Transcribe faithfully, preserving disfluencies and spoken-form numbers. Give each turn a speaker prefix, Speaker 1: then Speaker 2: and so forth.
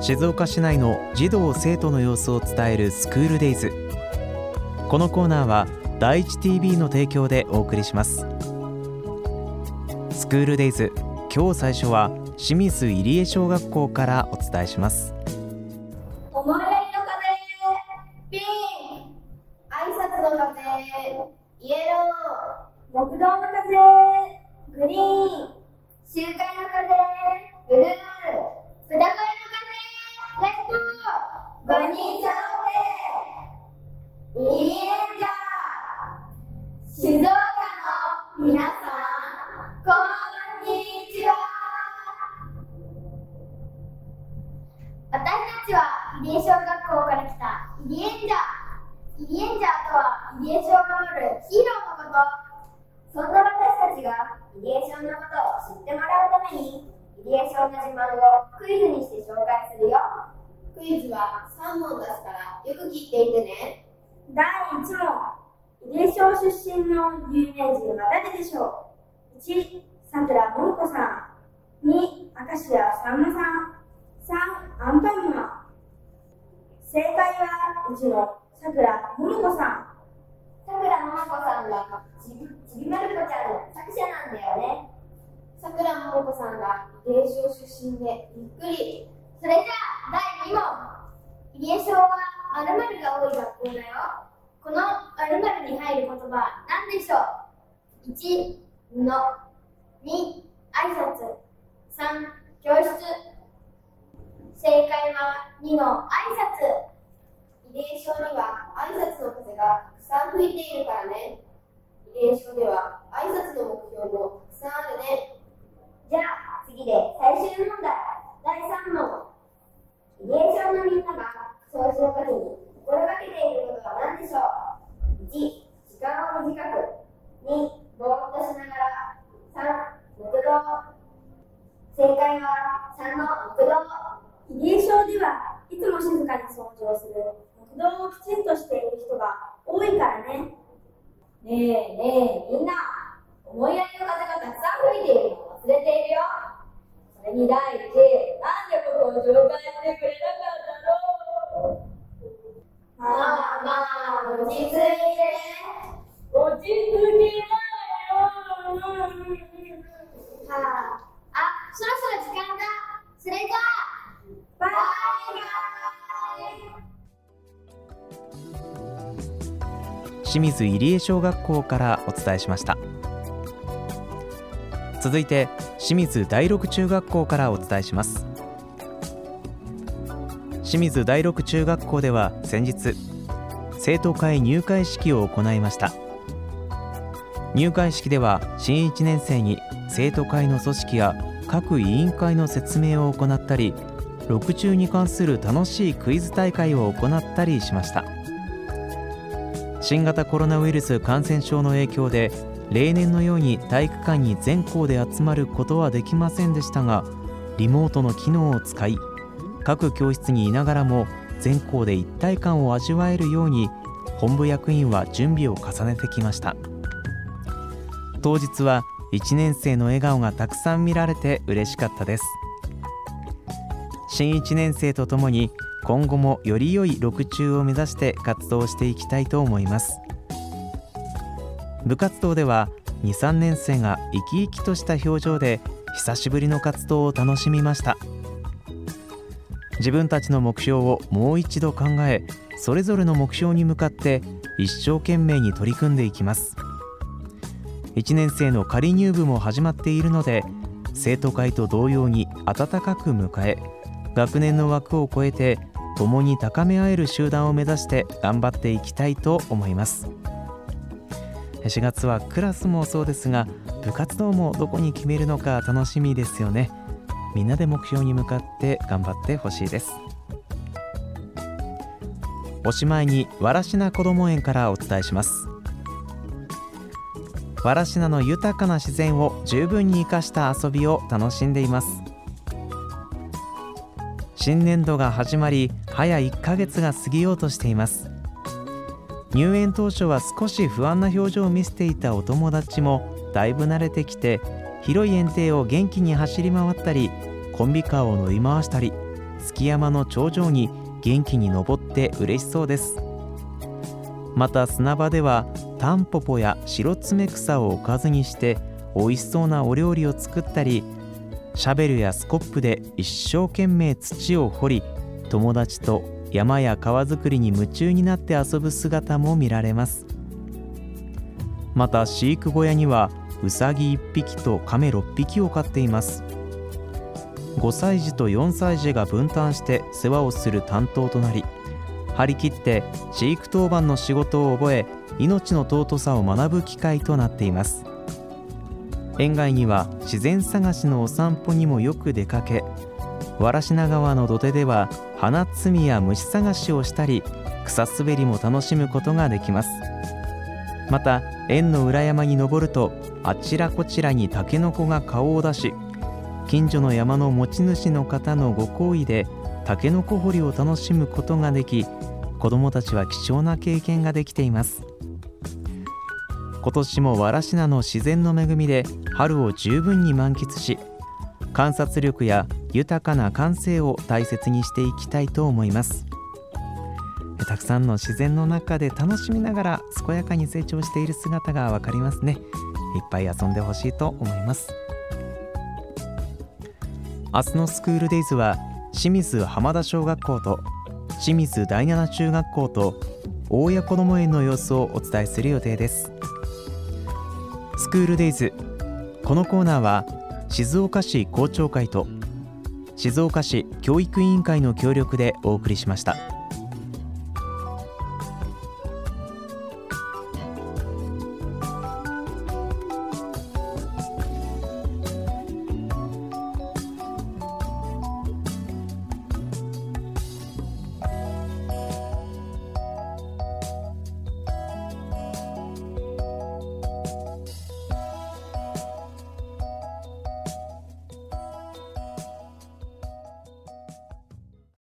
Speaker 1: 静岡市内の児童生徒の様子を伝えるスクールデイズ。このコーナーは第一 ティービー の提供でお送りします。スクールデイズ、今日最初は清水入江小学校からお伝えします。
Speaker 2: 思いやりの風、ピン挨拶の風、イエロー木道の風、グリーン集会の風、ブルー札幌の風、レッドごにん揃ってイリエンジャー。静岡の皆さん、こんにちは。私たちは入江小学校から来たイリエンジャー。イリエンジャーとは入江小を守るヒーローのこと。そんな私たちが入江小のことを知ってもらうために、入江小の自慢をクイズにして紹介するよ。クイズはさん問出すからよく聞いていてね。だいいち問、入江小出身の有名人は誰でしょう。いち、さくらももこさん。に、明石家さんまさん。さん、アンパンマン。正解はいちのさくらももこさん。さくらももこさんがちび、ちびまる子ちゃんの作者なんだよね。さくらももこさんが入江小出身でびっくり。それじゃあだいに問。入江小は〇〇が多い学校だよ。この〇〇に入る言葉何でしょう。いち、布。に、挨拶。さん、教室。正解はにの挨拶。入江小には挨拶の風がたくさん吹いているからね。入江小では挨拶の目標もたくさんあるね。じゃあ次で最終問題、だいさん問。入江小のみんなが掃除の時に心がけていることは何でしょう。いち、時間を短く。に、ぼーっとしながら。さん、黙祷。正解はさんの黙祷。入江小ではいつも静かに掃除をする黙祷をきちんとしている人が多いからね。ねえねえみんな、思いやりの風がたくさん吹いているの忘れているよ。それに第一、なんで僕を紹介してくれなかったの。まあまあ、落ち着いて落ち着きなよ。はあ、あ、そろそろ時間だ。それじゃあバイバイ。
Speaker 1: 清水入江小学校からお伝えしました。続いて清水第六中学校からお伝えします。清水第六中学校では先日、生徒会入会式を行いました。入会式では新いちねん生に生徒会の組織や各委員会の説明を行ったり、六中に関する楽しいクイズ大会を行ったりしました。新型コロナウイルス感染症の影響で例年のように体育館に全校で集まることはできませんでしたが、リモートの機能を使い、各教室にいながらも全校で一体感を味わえるように本部役員は準備を重ねてきました。当日はいちねん生の笑顔がたくさん見られて嬉しかったです。新いちねん生とともに今後もより良いろく中を目指して活動していきたいと思います。部活動ではに、さんねん生が生き生きとした表情で久しぶりの活動を楽しみました。自分たちの目標をもう一度考え、それぞれの目標に向かって一生懸命に取り組んでいきます。いちねん生の仮入部も始まっているので、生徒会と同様に温かく迎え、学年の枠を超えて共に高め合える集団を目指して頑張っていきたいと思います。しがつはクラスもそうですが、部活動もどこに決めるのか楽しみですよね。みんなで目標に向かって頑張ってほしいです。おしまいにわしなこども園からお伝えします。わしなの豊かな自然を十分に生かした遊びを楽しんでいます。新年度が始まり、早いっかげつが過ぎようとしています。入園当初は少し不安な表情を見せていたお友達もだいぶ慣れてきて、広い園庭を元気に走り回ったり、コンビカーを乗り回したり、 築山の頂上に元気に登って嬉しそうです。また砂場ではタンポポや白爪草をおかずにして美味しそうなお料理を作ったり、シャベルやスコップで一生懸命土を掘り、友達と山や川作りに夢中になって遊ぶ姿も見られます。また飼育小屋にはウサギいっぴきとカメろっぴきを飼っています。ごさい児とよんさい児が分担して世話をする担当となり、張り切って飼育当番の仕事を覚え、命の尊さを学ぶ機会となっています。園外には自然探しのお散歩にもよく出かけ、藁科川の土手では花摘みや虫探しをしたり、草滑りも楽しむことができます。また園の裏山に登ると、あちらこちらにタケノコが顔を出し、近所の山の持ち主の方のご厚意でタケノコ掘りを楽しむことができ、子どもたちは貴重な経験ができています。今年も藁科の自然の恵みで春を十分に満喫し、観察力や豊かな感性を大切にしていきたいと思います。たくさんの自然の中で楽しみながら健やかに成長している姿がわかりますね。いっぱい遊んでほしいと思います。明日のスクールデイズは清水浜田小学校と清水第七中学校と大谷こども園の様子をお伝えする予定です。スクールデイズ、このコーナーは静岡市校長会と静岡市教育委員会の協力でお送りしました。